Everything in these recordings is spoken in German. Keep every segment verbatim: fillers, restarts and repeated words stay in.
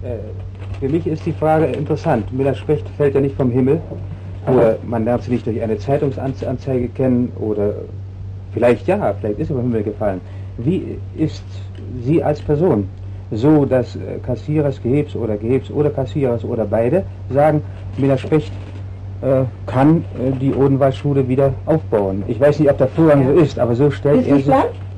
Für mich ist die Frage interessant. Müller-Specht fällt ja nicht vom Himmel. Oder man lernt sie nicht durch eine Zeitungsanzeige kennen. Oder vielleicht ja, vielleicht ist sie vom Himmel gefallen. Wie ist sie als Person? So, dass Kassierers, Gehebs oder Gehebs oder Kassierers oder beide sagen, Müller-Specht äh, kann äh, die Odenwaldschule wieder aufbauen. Ich weiß nicht, ob der Vorgang ja. so ist, aber so stellt er sich...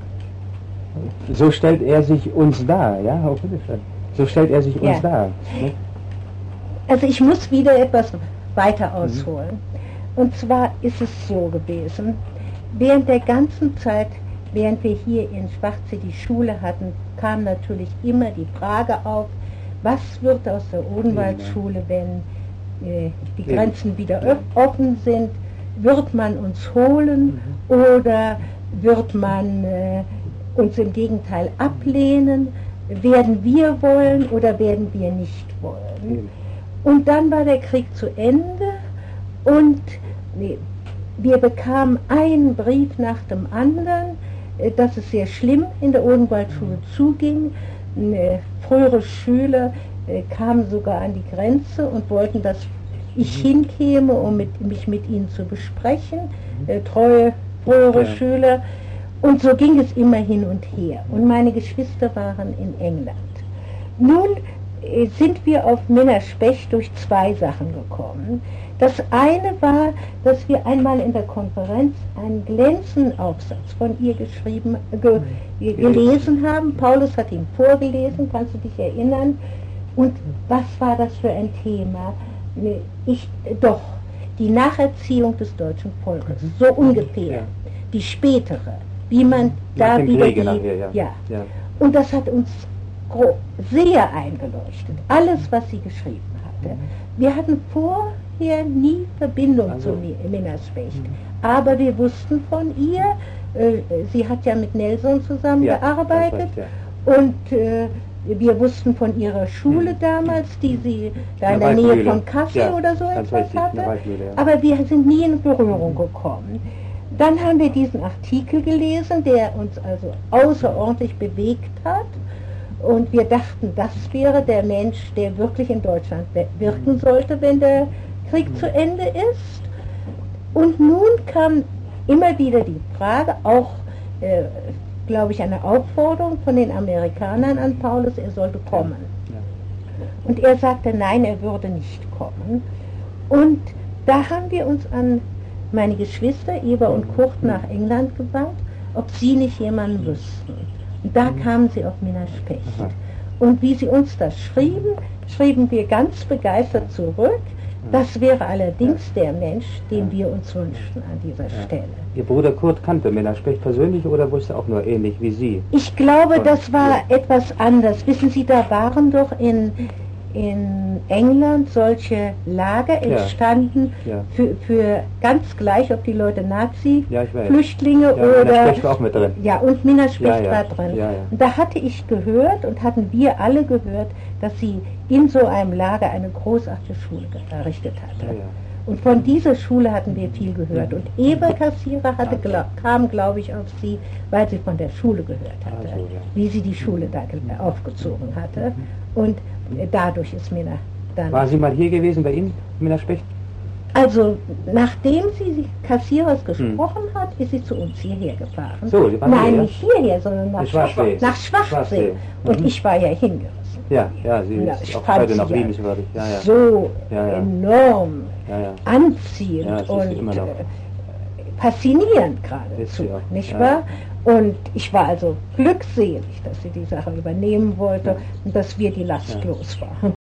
So stellt er sich uns dar, ja, auch bitteschön. So stellt er sich ja. uns dar. Ne? Also ich muss wieder etwas weiter ausholen. Mhm. Und zwar ist es so gewesen, während der ganzen Zeit, während wir hier in Schwarze die Schule hatten, kam natürlich immer die Frage auf, was wird aus der Odenwaldschule, wenn äh, die Grenzen wieder ja. offen sind? Wird man uns holen mhm. oder wird man äh, uns im Gegenteil ablehnen? Werden wir wollen oder werden wir nicht wollen? Und dann war der Krieg zu Ende und nee, wir bekamen einen Brief nach dem anderen, dass es sehr schlimm in der Odenwaldschule zuging. Frühere Schüler kamen sogar an die Grenze und wollten, dass ich hinkäme, um mit, mich mit ihnen zu besprechen, treue frühere ja. Schüler. Und so ging es immer hin und her. Und meine Geschwister waren in England. Nun äh, sind wir auf Müller-Specht durch zwei Sachen gekommen. Das eine war, dass wir einmal in der Konferenz einen glänzenden Aufsatz von ihr geschrieben, ge, ge, gelesen haben. Paulus hat ihn vorgelesen, kannst du dich erinnern? Und was war das für ein Thema? Ich, doch, die Nacherziehung des deutschen Volkes, so ungefähr, die spätere. Wie man Nach da wieder Kriege die, nachher, ja. Ja. ja. Und das hat uns sehr eingeleuchtet, alles, was sie geschrieben hatte. Wir hatten vorher nie Verbindung also. zu Müller-Specht, mhm. aber wir wussten von ihr, äh, sie hat ja mit Nelson zusammengearbeitet ja, ja. und äh, wir wussten von ihrer Schule mhm. damals, die sie da in der Nähe von Kassel ja, oder so etwas richtig, hatte, ja. aber wir sind nie in Berührung gekommen. Dann haben wir diesen Artikel gelesen, der uns also außerordentlich bewegt hat. Und wir dachten, das wäre der Mensch, der wirklich in Deutschland wirken sollte, wenn der Krieg zu Ende ist. Und nun kam immer wieder die Frage, auch, äh, glaube ich, eine Aufforderung von den Amerikanern an Paulus, er sollte kommen. Und er sagte, nein, er würde nicht kommen. Und da haben wir uns an meine Geschwister, Eva und Kurt, nach England gewandt, ob sie nicht jemanden wüssten. Und da kamen sie auf Müller-Specht. Und wie sie uns das schrieben, schrieben wir ganz begeistert zurück, das wäre allerdings der Mensch, den wir uns wünschten an dieser Stelle. Ihr Bruder Kurt kannte Müller-Specht persönlich oder wusste auch nur ähnlich wie Sie? Ich glaube, das war etwas anders. Wissen Sie, da waren doch in... in England solche Lager entstanden ja. Ja. Für, für ganz gleich, ob die Leute Nazi-Flüchtlinge ja, oder... Müller-Specht war auch mit drin. Ja, und Müller-Specht ja, ja. war drin. Ja, ja. Und da hatte ich gehört und hatten wir alle gehört, dass sie in so einem Lager eine großartige Schule errichtet hatte. Ja, ja. Und von dieser Schule hatten wir viel gehört. Und Eva Kassierer hatte, glaub, kam, glaube ich, auf sie, weil sie von der Schule gehört hatte, also, ja. wie sie die Schule da aufgezogen hatte. Und dadurch ist mir dann... War sie mal hier gewesen bei Ihnen, Müller-Specht? Also, nachdem sie Kassierers gesprochen hm. hat, ist sie zu uns hierher gefahren. So, sie war Nein, hier, nicht hierher, sondern nach Schwarzsee. Nach Schwarzsee. Und mhm. ich war ja hingerissen. Ja, ja, sie ja, ist auch heute noch liebenswürdig. Ja, ja. So ja, ja. enorm ja, ja. anziehend ja, und äh, faszinierend geradezu, nicht ja. wahr? Und ich war also glückselig, dass sie die Sache übernehmen wollte ja. und dass wir die Last ja. los waren.